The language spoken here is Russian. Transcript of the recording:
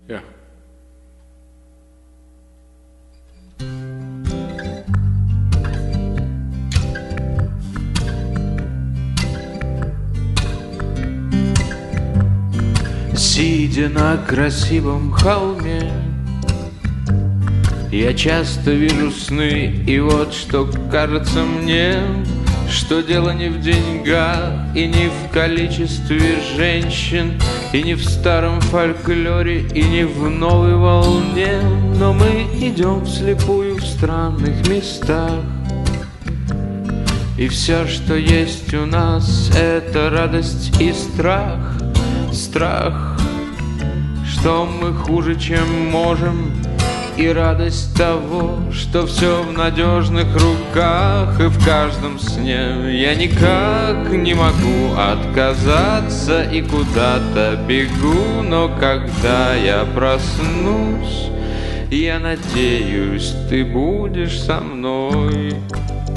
Ja. Сидя на красивом холме, я часто вижу сны, и вот что кажется мне, что дело не в деньгах и не в количестве женщин, и не в старом фольклоре, и не в новой волне. Но мы идем вслепую в странных местах, и все, что есть у нас, это радость и страх. Страх, что мы хуже, чем можем, и радость того, что все в надежных руках. И в каждом сне я никак не могу отказаться и куда-то бегу. Но когда я проснусь, я надеюсь, ты будешь со мной.